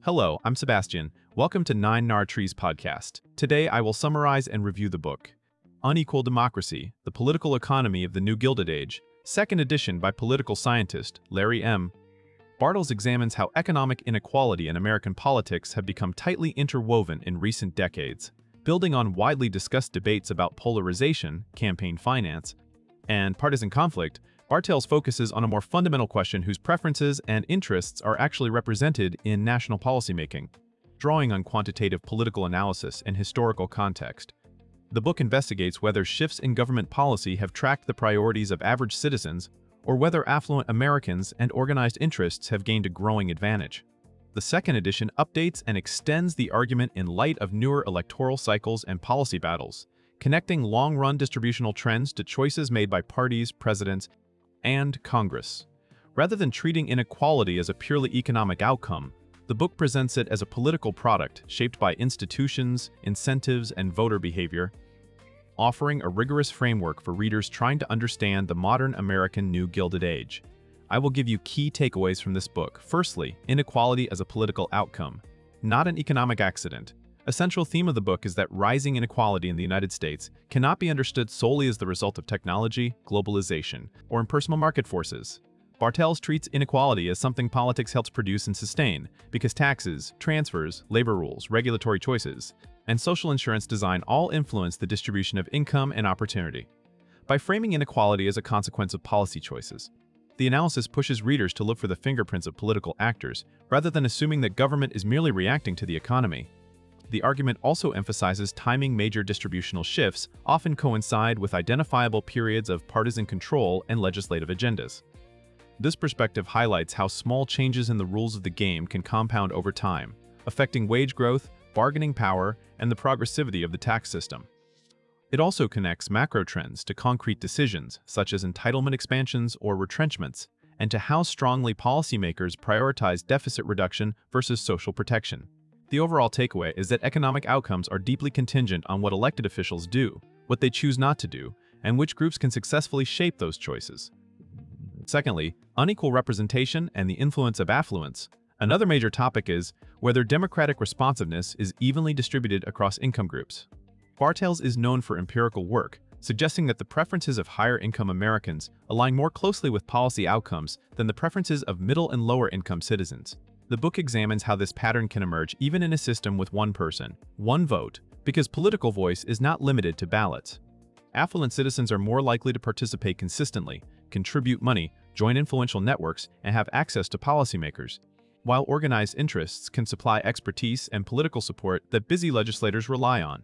Hello, I'm Sebastian. Welcome to Nine Nar Trees podcast. Today I will summarize and review the book, Unequal Democracy, The Political Economy of the New Gilded Age, second edition by political scientist Larry M. Bartels examines how economic inequality and American politics have become tightly interwoven in recent decades. Building on widely discussed debates about polarization, campaign finance, and partisan conflict, Bartels focuses on a more fundamental question whose preferences and interests are actually represented in national policymaking, drawing on quantitative political analysis and historical context. The book investigates whether shifts in government policy have tracked the priorities of average citizens or whether affluent Americans and organized interests have gained a growing advantage. The second edition updates and extends the argument in light of newer electoral cycles and policy battles, connecting long-run distributional trends to choices made by parties, presidents, and Congress. Rather than treating inequality as a purely economic outcome, the book presents it as a political product shaped by institutions, incentives, and voter behavior, offering a rigorous framework for readers trying to understand the modern American New Gilded Age. I will give you key takeaways from this book. Firstly, inequality as a political outcome, not an economic accident. A central theme of the book is that rising inequality in the United States cannot be understood solely as the result of technology, globalization, or impersonal market forces. Bartels treats inequality as something politics helps produce and sustain, because taxes, transfers, labor rules, regulatory choices, and social insurance design all influence the distribution of income and opportunity. By framing inequality as a consequence of policy choices, the analysis pushes readers to look for the fingerprints of political actors, rather than assuming that government is merely reacting to the economy. The argument also emphasizes timing major distributional shifts often coincide with identifiable periods of partisan control and legislative agendas. This perspective highlights how small changes in the rules of the game can compound over time, affecting wage growth, bargaining power, and the progressivity of the tax system. It also connects macro trends to concrete decisions, such as entitlement expansions or retrenchments, and to how strongly policymakers prioritize deficit reduction versus social protection. The overall takeaway is that economic outcomes are deeply contingent on what elected officials do, what they choose not to do, and which groups can successfully shape those choices. Secondly, unequal representation and the influence of affluence. Another major topic is whether democratic responsiveness is evenly distributed across income groups. Bartels is known for empirical work, suggesting that the preferences of higher-income Americans align more closely with policy outcomes than the preferences of middle and lower-income citizens. The book examines how this pattern can emerge even in a system with one person, one vote, because political voice is not limited to ballots. Affluent citizens are more likely to participate consistently, contribute money, join influential networks, and have access to policymakers, while organized interests can supply expertise and political support that busy legislators rely on.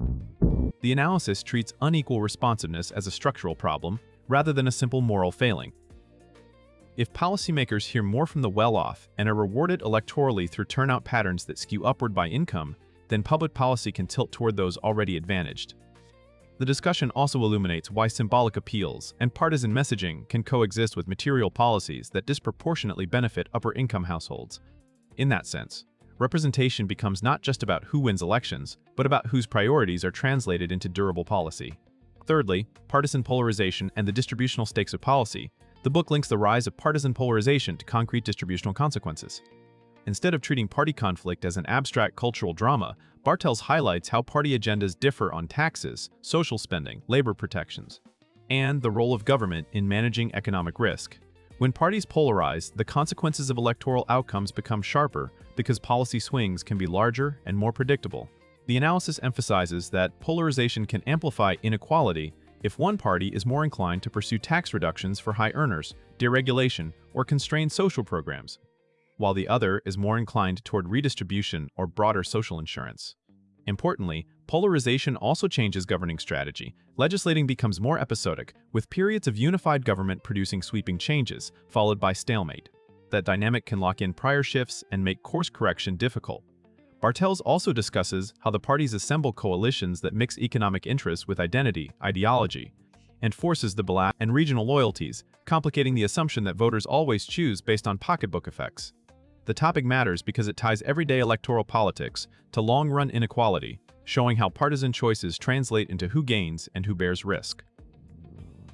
The analysis treats unequal responsiveness as a structural problem, rather than a simple moral failing. If policymakers hear more from the well-off and are rewarded electorally through turnout patterns that skew upward by income, then public policy can tilt toward those already advantaged. The discussion also illuminates why symbolic appeals and partisan messaging can coexist with material policies that disproportionately benefit upper-income households. In that sense, representation becomes not just about who wins elections, but about whose priorities are translated into durable policy. Thirdly, partisan polarization and the distributional stakes of policy. The book links the rise of partisan polarization to concrete distributional consequences. Instead of treating party conflict as an abstract cultural drama, Bartels highlights how party agendas differ on taxes, social spending, labor protections, and the role of government in managing economic risk. When parties polarize, the consequences of electoral outcomes become sharper because policy swings can be larger and more predictable. The analysis emphasizes that polarization can amplify inequality if one party is more inclined to pursue tax reductions for high earners, deregulation, or constrained social programs, while the other is more inclined toward redistribution or broader social insurance. Importantly, polarization also changes governing strategy. Legislating becomes more episodic, with periods of unified government producing sweeping changes, followed by stalemate. That dynamic can lock in prior shifts and make course correction difficult. Bartels also discusses how the parties assemble coalitions that mix economic interests with identity, ideology, and forces the black and regional loyalties, complicating the assumption that voters always choose based on pocketbook effects. The topic matters because it ties everyday electoral politics to long-run inequality, showing how partisan choices translate into who gains and who bears risk.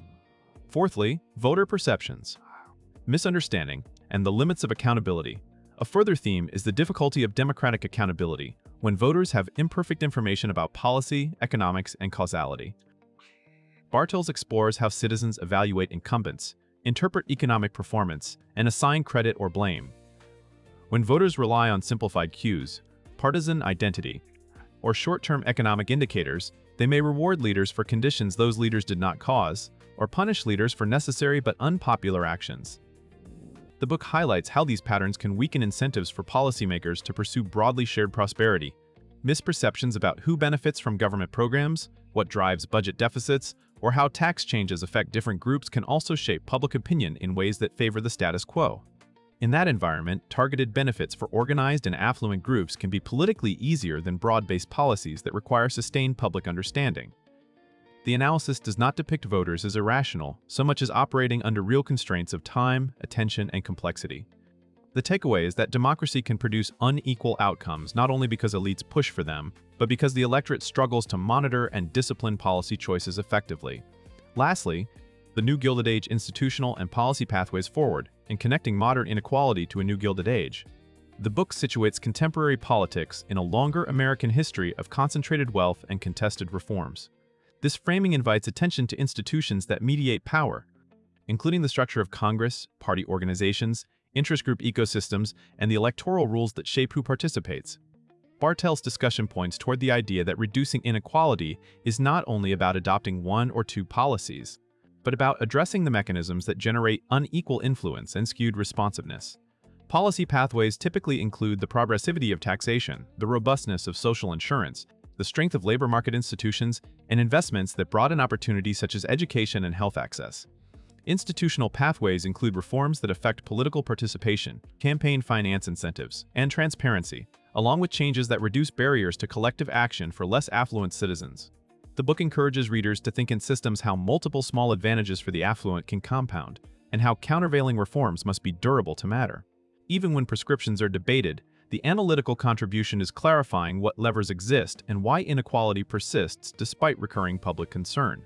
Fourthly, voter perceptions, misunderstanding, and the limits of accountability. A further theme is the difficulty of democratic accountability, when voters have imperfect information about policy, economics, and causality. Bartels explores how citizens evaluate incumbents, interpret economic performance, and assign credit or blame. When voters rely on simplified cues, partisan identity, or short-term economic indicators, they may reward leaders for conditions those leaders did not cause, or punish leaders for necessary but unpopular actions. The book highlights how these patterns can weaken incentives for policymakers to pursue broadly shared prosperity. Misperceptions about who benefits from government programs, what drives budget deficits, or how tax changes affect different groups can also shape public opinion in ways that favor the status quo. In that environment, targeted benefits for organized and affluent groups can be politically easier than broad-based policies that require sustained public understanding. The analysis does not depict voters as irrational, so much as operating under real constraints of time, attention, and complexity. The takeaway is that democracy can produce unequal outcomes not only because elites push for them, but because the electorate struggles to monitor and discipline policy choices effectively. Lastly, The New Gilded Age: Institutional and Policy Pathways Forward, in Connecting Modern Inequality to a New Gilded Age. The book situates contemporary politics in a longer American history of concentrated wealth and contested reforms. This framing invites attention to institutions that mediate power, including the structure of Congress, party organizations, interest group ecosystems, and the electoral rules that shape who participates. Bartels' discussion points toward the idea that reducing inequality is not only about adopting one or two policies, but about addressing the mechanisms that generate unequal influence and skewed responsiveness. Policy pathways typically include the progressivity of taxation, the robustness of social insurance, the strength of labor market institutions, and investments that broaden opportunities such as education and health access. Institutional pathways include reforms that affect political participation, campaign finance incentives, and transparency, along with changes that reduce barriers to collective action for less affluent citizens. The book encourages readers to think in systems how multiple small advantages for the affluent can compound, and how countervailing reforms must be durable to matter. Even when prescriptions are debated, the analytical contribution is clarifying what levers exist and why inequality persists despite recurring public concern.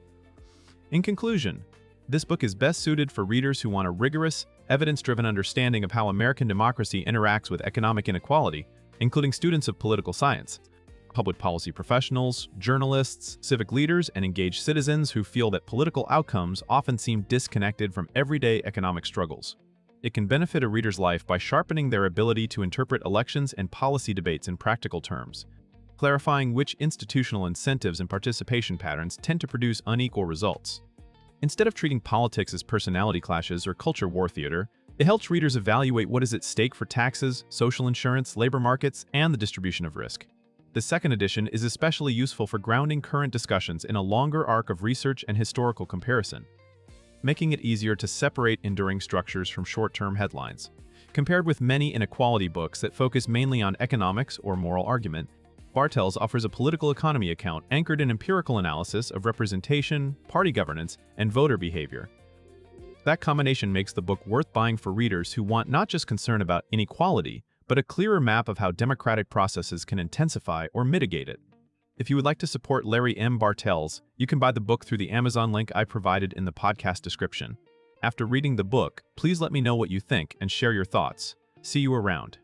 In conclusion, this book is best suited for readers who want a rigorous, evidence-driven understanding of how American democracy interacts with economic inequality, including students of political science, public policy professionals, journalists, civic leaders, and engaged citizens who feel that political outcomes often seem disconnected from everyday economic struggles. It can benefit a reader's life by sharpening their ability to interpret elections and policy debates in practical terms, clarifying which institutional incentives and participation patterns tend to produce unequal results. Instead of treating politics as personality clashes or culture war theater, it helps readers evaluate what is at stake for taxes, social insurance, labor markets, and the distribution of risk. The second edition is especially useful for grounding current discussions in a longer arc of research and historical comparison, making it easier to separate enduring structures from short-term headlines. Compared with many inequality books that focus mainly on economics or moral argument, Bartels offers a political economy account anchored in empirical analysis of representation, party governance, and voter behavior. That combination makes the book worth buying for readers who want not just concern about inequality, but a clearer map of how democratic processes can intensify or mitigate it. If you would like to support Larry M. Bartels, you can buy the book through the Amazon link I provided in the podcast description. After reading the book, please let me know what you think and share your thoughts. See you around.